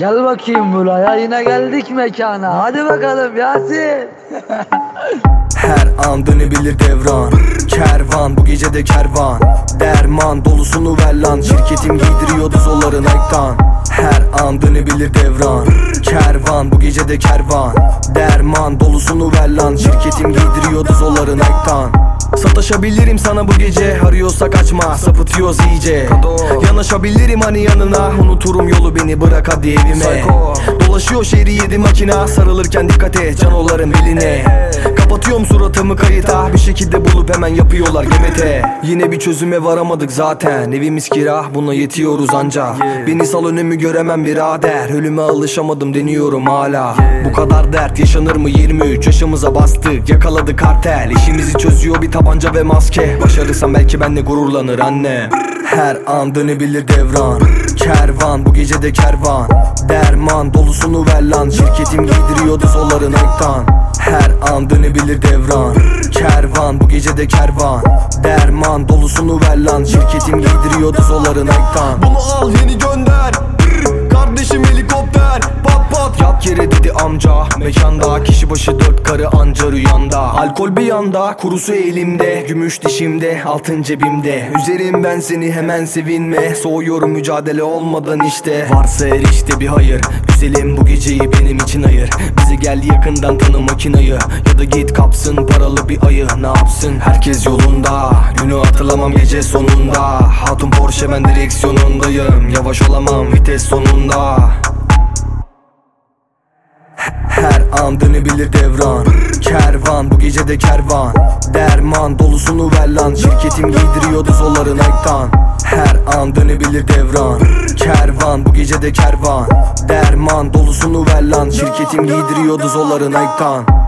Gel bakayım buraya, yine geldik mekana. Hadi bakalım Yasin. Her an dönebilir devran. Kervan bu gecede kervan. Derman dolusunu ver lan. Şirketim giydiriyordu zolların ektan. Her an dönebilir devran. Kervan bu gecede kervan. Derman dolusunu ver lan. Şirketim giydiriyordu zolların ektan. Sataşabilirim sana bu gece. Arıyorsak açma, sapıtıyoruz iyice. Yanaşabilirim hani yanına. Unuturum yolu, beni bırak hadi evime. Dolaşıyor şehri yedi makina. Sarılırken dikkat et canoların beline. Kapatıyorum suratımı kayıta. Bir şekilde bulup hemen yapıyorlar GBT. Yine bir çözüme varamadık zaten. Evimiz kira, buna yetiyoruz anca. Beni sal, önümü göremem birader. Ölüme alışamadım, deniyorum hala. Bu kadar dert yaşanır mı? 23 yaşımıza bastık, yakaladı kartel. İşimizi çözüyor bir tabanca ve maske. Başarırsam belki benle gururlanır anne. Her an dönebilir devran. Kervan bu gecede kervan. Derman dolusunu ver lan. Şirketim giydiriyordu zolların ektan. Her an dönebilir devran. Kervan bu gecede kervan. Derman dolusunu ver lan. Şirketim giydiriyordu zolların ektan. Bunu al yeni gönder. Kardeşim helikopter. Pat pat. Yat yere dedi amca. Mekanda kişi başı 4 karı anca rüyanda. Alkol bir yanda, kurusu elimde. Gümüş dişimde, altın cebimde. Üzerim ben seni, hemen sevinme. Soğuyorum mücadele olmadan işte. Varsa her işte bir hayır. Güzelim bu geceyi benim için ayır. Bizi gel yakından tanı makinayı. Ya da git kapsın paralı bir ayı. Ne yapsın herkes yolunda. Günü hatırlamam gece sonunda. Hatun Porsche, ben direksiyonundayım. Yavaş olamam vites sonunda. Her an dönebilir devran. Kervan bu gecede kervan. Derman dolusunu ver lan. Şirketim giydiriyordu zolların ektan. Her an dönebilir devran. Kervan bu gecede kervan. Derman dolusunu ver lan. Şirketim giydiriyordu zolların ektan.